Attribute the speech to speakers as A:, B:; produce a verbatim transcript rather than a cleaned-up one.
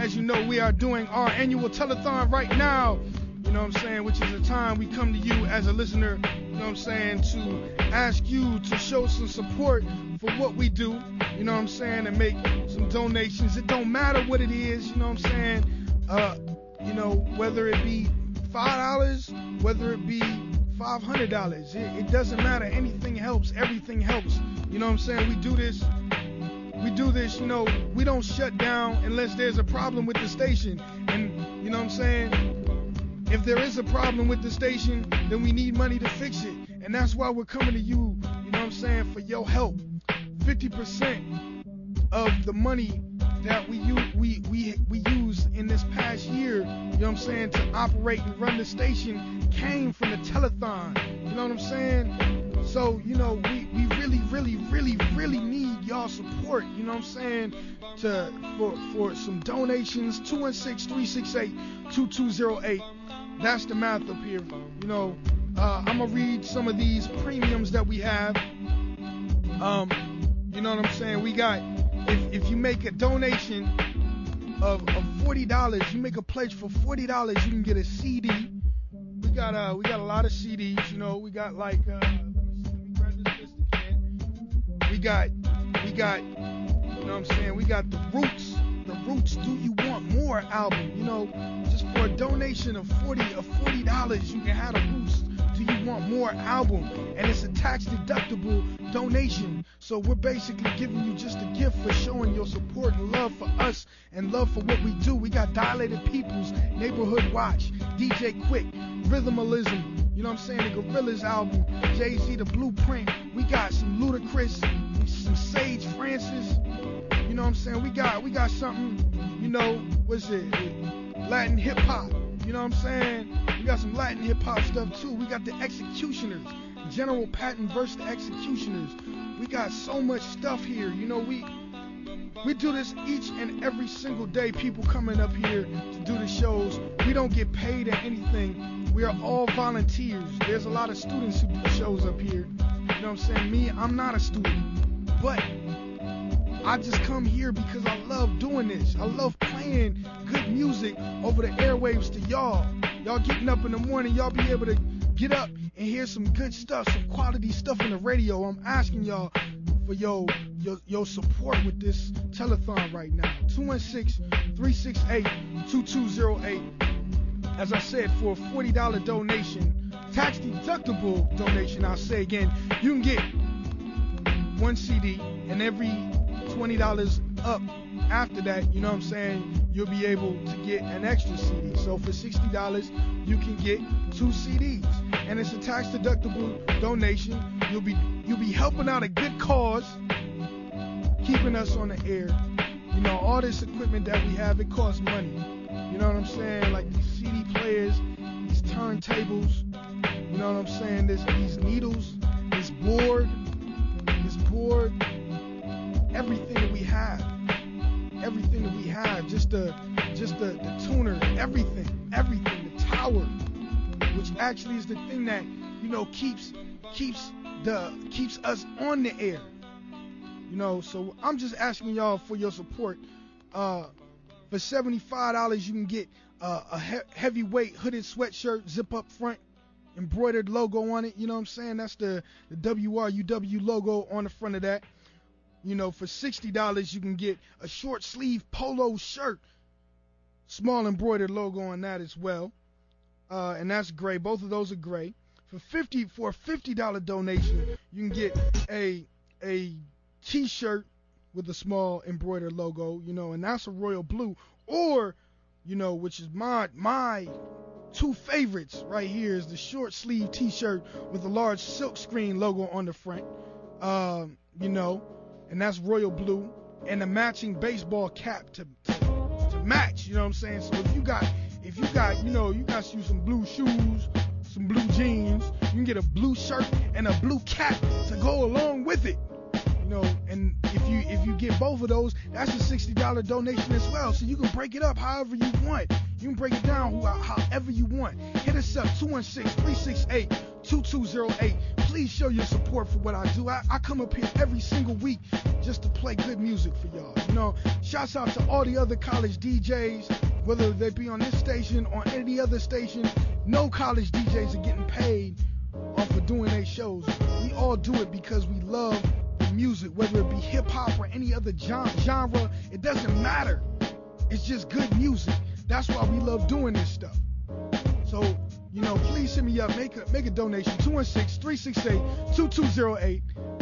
A: as you know, we are doing our annual telethon right now. You know what I'm saying? Which is a time we come to you as a listener, you know what I'm saying, to ask you to show some support for what we do, you know what I'm saying, and make some donations. It don't matter what it is, you know what I'm saying, uh, you know, whether it be five dollars, whether it be five hundred dollars, it, it doesn't matter. Anything helps, everything helps, you know what I'm saying. We do this, we do this, you know, we don't shut down unless there's a problem with the station, and, you know what I'm saying, if there is a problem with the station, then we need money to fix it. And that's why we're coming to you, you know what I'm saying, for your help. fifty percent of the money that we use, we, we, we use in this past year, you know what I'm saying, to operate and run the station came from the telethon. You know what I'm saying? So, you know, we, we really, really, really, really need y'all support, you know what I'm saying, to for, for some donations. Two one six, three six eight, two two zero eight. That's the math up here. You know, uh, I'm going to read some of these premiums that we have. Um, you know what I'm saying? We got, if, if you make a donation of, of forty dollars, you make a pledge for forty dollars, you can get a C D. We got uh, we got a lot of C Ds, you know. We got like, uh, let me see, let me grab this list again. We got, we got, you know what I'm saying? We got the Roots. The Roots Do You Want More album, you know, just for a donation of forty of forty dollars, you can have the Roots Do You Want More album, and it's a tax deductible donation. So we're basically giving you just a gift for showing your support and love for us and love for what we do. We got Dilated Peoples, Neighborhood Watch, D J Quick, Rhythmalism, you know what I'm saying, the Gorillaz album, Jay-Z, The Blueprint. We got some Ludacris, some Sage Francis. You know what I'm saying? We got we got something, you know, what's it? Latin hip hop. You know what I'm saying? We got some Latin hip hop stuff too. We got the Executioners, General Patton versus the Executioners. We got so much stuff here. You know, we we do this each and every single day. People coming up here to do the shows. We don't get paid or anything. We are all volunteers. There's a lot of students who do shows up here. You know what I'm saying? Me, I'm not a student, but I just come here because I love doing this. I love playing good music over the airwaves to y'all. Y'all getting up in the morning, y'all be able to get up and hear some good stuff, some quality stuff on the radio. I'm asking y'all for your your, your support with this telethon right now. two one six, three six eight, two two zero eight. As I said, for a forty dollars donation, tax deductible donation, I'll say again, you can get one C D, and every twenty dollars up after that, you know what I'm saying, you'll be able to get an extra C D. So for sixty dollars, you can get two C Ds. And it's a tax deductible donation. You'll be you'll be helping out a good cause, keeping us on the air. You know, all this equipment that we have, it costs money. You know what I'm saying? Like these C D players, these turntables, you know what I'm saying? This, these needles, this board, this board, everything that we have, everything that we have, just the, just the, the tuner, everything, everything, the tower, which actually is the thing that, you know, keeps, keeps the, keeps us on the air. You know, so I'm just asking y'all for your support. Uh, for seventy-five dollars, you can get uh, a he- heavyweight hooded sweatshirt, zip up front, embroidered logo on it. You know what I'm saying? That's the, the W R U W logo on the front of that. You know, for sixty dollars, you can get a short sleeve polo shirt, small embroidered logo on that as well. Uh, and that's gray. Both of those are gray. For fifty for a fifty dollars donation, you can get a a t-shirt with a small embroidered logo, you know, and that's a royal blue, or, you know, which is my my two favorites right here is the short sleeve t-shirt with a large silk screen logo on the front, um, you know, and that's royal blue, and a matching baseball cap to, to to match, you know what I'm saying? So if you got if you got, you know, you got you some blue shoes, some blue jeans, you can get a blue shirt and a blue cap to go along with it. You know, and if you if you get both of those, that's a sixty dollars donation as well. So you can break it up however you want. You can break it down however you want. Hit us up, two one six, three six eight, two two zero eight. Please please show your support for what I do. I, I come up here every single week just to play good music for y'all. You know, shouts out to all the other college D Js, whether they be on this station or any other station. No college D Js are getting paid off of doing their shows. We all do it because we love the music, whether it be hip hop or any other genre. It doesn't matter. It's just good music. That's why we love doing this stuff. So, you know, please hit me up. Make a make a donation. two one six, three six eight, two two zero eight.